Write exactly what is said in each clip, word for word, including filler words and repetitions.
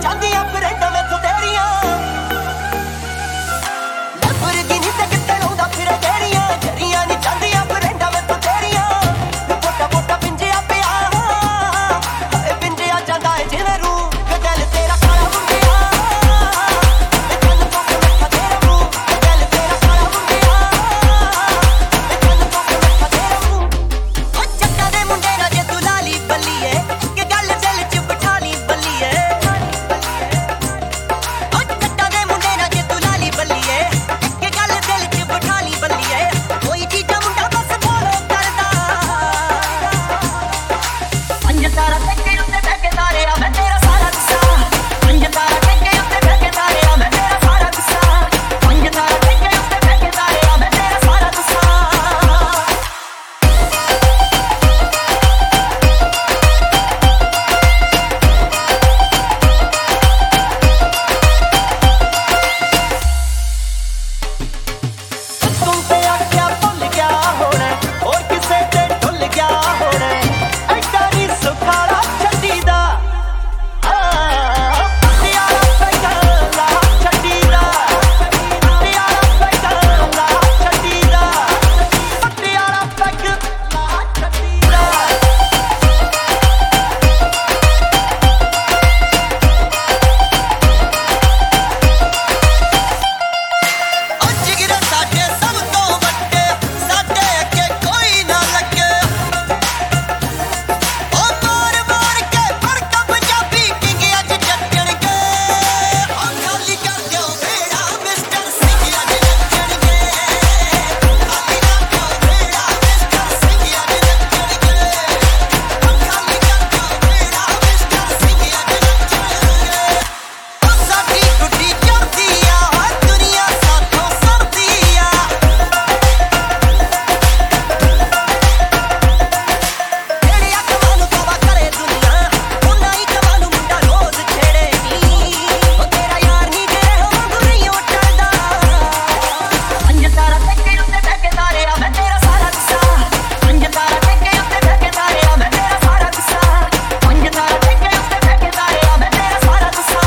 ਚਾਂਦੀਆਂ ਫਰੈਂਡਾਂ ਮੈਥੋਂ ਤੇਰੀਆਂ ਲੱਭਰਗੀ ਤੇ ਕਿੱਥੇ ਲਾਉਂਦਾ ਫਿਰੇ ਤੇਰੀਆਂ ਜਰੀਆਂ ਨੀ ਚਾਂਦੀਆਂ ਫਰੈਂਡਾਂ ਮੈਥੋਂ ਤੇਰੀਆਂ ਪੋਟਾ ਪੋਟਾ ਪਿੰਜਿਆ ਪਿਆ ਹਾਏ ਪਿੰਜਿਆ ਜਾਂਦਾ ਏ ਜਿਵੇਂ ਰੂ ਦਿਲ ਤੇਰਾ ਕਾਲਾ ਮੁੰਡਿਆ ਤੇ ਕੰਨ ਤੋਂ ਮੱਥਾ ਤੇਰਾ ਮੂੰਹ ਦਿਲ ਤੇਰਾ ਕਾਲਾ ਮੁੰਡਿਆ ਤੇ ਕੰਨ ਤੋਂ ਮੱਥਾ ਤੇਰਾ ਮੂੰਹ ਉਹ ਚੱਕਾ ਦੇ ਮੁੰਡੇ ਨਾਲ ਜੇ ਤੂੰ ਲਾਲੀ ਬੱਲੀਏ ਕਿ ਗੱਲ ਦਿਲ 'ਚ ਬਿਠਾ ਲਈ ਬੱਲੀਏ ਉਹ ਚੱਕਾ ਦੇ ਮੁੰਡੇ ਨਾਲ ਜੇ ਤੂੰ ਲਾਲੀ ਬੱਲੀਏ ਕਿ ਗੱਲ ਦਿਲ 'ਚ ਬਿਠਾ ਲਈ ਬੱਲੀਏ ਕੋਈ ਚੀਜ਼ਾਂ ਮੁੰਡਾ ਬਸ ਫੋਲੋ ਕਰਦਾ ਪੰਜ ਤਾਰਾ ਟੱਕੇ ਉੱਤੇ ਬਹਿ ਕੇ ਤਾਰੇ ਆ ਮੈਂ ਤੇਰਾ ਸਾਰਾ ਗੁੱਸਾ ਪੰਜ ਤਾਰਾ ਟੱਕੇ ਉੱਤੇ ਬਹਿ ਕੇ ਤਾਰੇ ਆ ਮੈਂ ਤੇਰਾ ਸਾਰਾ ਗੁੱਸਾ ਪੰਜ ਤਾਰਾ ਟੱਕੇ ਉੱਤੇ ਬਹਿ ਕੇ ਤਾਰੇ ਆ ਮੈਂ ਤੇਰਾ ਸਾਰਾ ਗੁੱਸਾ ਤੂੰ ਤੇ ਅੜ ਗਿਆ ਭੁੱਲ ਗਿਆ ਹੋਣਾ ਹੋਰ ਕਿਸੇ ਤੇ ਢੁੱਲ ਗਿਆ ਹੋਣਾ ਐਡਾ ਨੀ ਸੁਖਾਲਾ ਛੱਡੀਦਾ ਹਾਂ ਪਿਆਰਾ ਪੈਗਾਲਾ ਛੱਡੀਦਾ ਪਿਆਰਾ ਪੈਗਾਲਾ ਛੱਡੀਦਾ ਪਿਆਰਾ ਪੈਗਾਲਾ ਛੱਡੀਦਾ ਉਹ ਜਿਗਰ ਸਾਡੇ ਸਭ ਤੋਂ ਵੱਡੇ ਸਾਡੇ ਅੱਗੇ ਕੋਈ ਨਾ ਲੱਗੇ ਉਹ ਮਾਰ ਮਾਰ ਕੇ ਫੜਕਾ ਪੰਜਾਬੀ ਕਿੰਗ ਅੱਜ ਚੱਟਣਗੇ ਉਹ ਖਾਲੀ ਕਰ ਦਿਓ ਵੇੜਾ ਮਿਸਟਰ ਸਿੰਘ ਅੱਜ ਨੱਚਣਗੇ ਖਾਲੀ ਕਰ ਦਿਓ ਵੇੜਾ ਮਿਸਟਰ ਸਿੰਘ ਅੱਜ ਨੱਚਣਗੇ ਉਹ ਖਾਲੀ ਕਰ ਦਿਓ ਵੇੜਾ ਮਿਸਟਰ ਸਿੰਘ ਅੱਜ ਨੱਚਣਗੇ ਉਹ ਸਾਡੀ ਗੁੱਡੀ ਚੜਦੀ ਆ ਹਰ ਦੁਨੀਆ ਸਾਥੋਂ ਸੜਦੀ ਆ ਜਿਹੜੇ ਅੱਖਾਂ ਨੂੰ ਤੋਬਾ ਕਰੇ ਦੁਨੀਆ ਉਹਨਾਂ ਹੀ ਜਵਾਂ ਨੂੰ ਮੁੰਡਾ ਰੋਜ਼ ਛੇੜੇ ਨੀ ਉਹ ਤੇਰਾ ਯਾਰ ਨਹੀਂ ਜੇ ਵਾਂਗੂ ਨਹੀਂ ਉੱਠਦਾ ਪੰਜ ਤਾਰਾ ਟੱਕੇ ਉੱਤੇ ਬਹਿ ਕੇ ਤਾਰੇ ਆ ਮੈਂ ਤੇਰਾ ਸਾਰਾ ਗੁੱਸਾ ਪੰਜ ਤਾਰਾ ਟੱਕੇ ਉੱਤੇ ਬਹਿ ਕੇ ਤਾਰੇ ਆ ਮੈਂ ਤੇਰਾ ਸਾਰਾ ਗੁੱਸਾ ਪੰਜ ਤਾਰਾ ਟੱਕੇ ਉੱਤੇ ਬਹਿ ਕੇ ਤਾਰੇ ਆ ਮੈਂ ਤੇਰਾ ਸਾਰਾ ਗੁੱਸਾ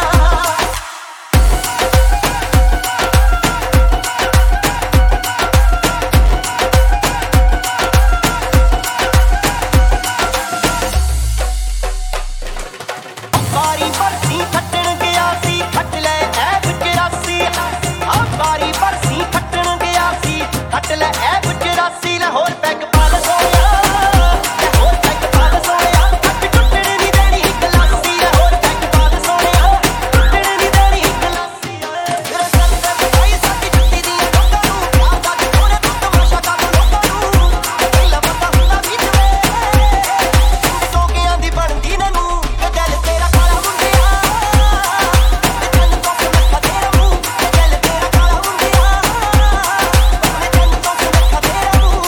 ਬਾਰੀ ਬਰਸੀ ਖੱਟਣ ਗਿਆ ਸੀ ਖੱਟ ਲੈ ਐਬ ਚੁਰਾਸੀ ਆ ਬਾਰੀ ਬਰਸੀ ਖੱਟਣ ਗਿਆ ਸੀ ਖੱਟ ਲੈ ਐਬ ਚੁਰਾਸੀ ਲਾਹੌਰ ਪੈਗ ਪਾ ਲੈ ਸੋਇਆ ਲਾਹੌਰ ਪੈਗ ਪਾ ਲੈ ਸੋਇਆ ਖੱਟ ਟੁੱਟਣ ਨਹੀਂ ਦੇਣੀ ਗਲਾਸੀ ਲਾਹੌਰ ਪੈਗ ਪਾ ਲੈ ਸੋਇਆ ਟੁੱਟਣ ਨਹੀਂ ਦੇਣੀ ਗਲਾਸੀ ਤੇਰਾ ਗੱਲ ਤੇ ਬਤਾਈ ਸਾਡੀ ਜੁੱਤੀ ਦੀਆਂ ਲੋਕਾਂ ਨੂੰ ਆ ਜਾ ਕੇ ਕੋਨੇ ਤੂੰ ਤਮਾਸ਼ਾ ਕਰ ਲੋਕਾਂ ਨੂੰ ਪਹਿਲਾਂ ਪਤਾ ਹੁੰਦਾ ਵੀ ਜਵੇ ਸੋ ਕੇ ਆਂਦੀ ਬਣਦੀ ਨਾ ਨੂੰ ਕਿ ਦਿਲ ਤੇਰਾ ਕਾਲਾ ਮੁੰਡਿਆ ਤੇ ਕੰਨ ਤੋਂ ਮੱਥਾ ਤੇਰਾ ਮੂੰਹ ਦਿਲ ਤੇਰਾ ਕਾਲਾ ਮੁੰਡਿਆ ਤੇ ਕੰਨ ਤੋਂ ਮੱਥਾ ਤੇਰਾ ਮੂੰਹ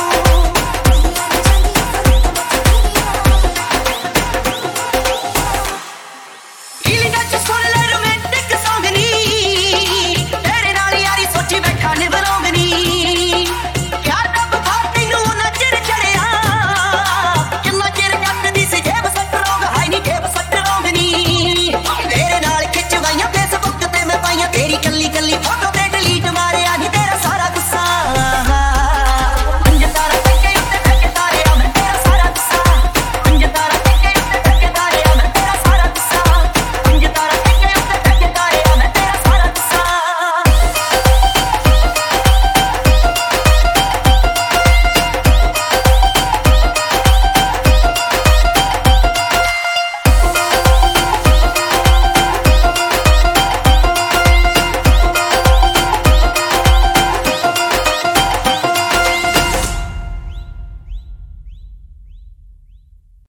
Feeling I just wanna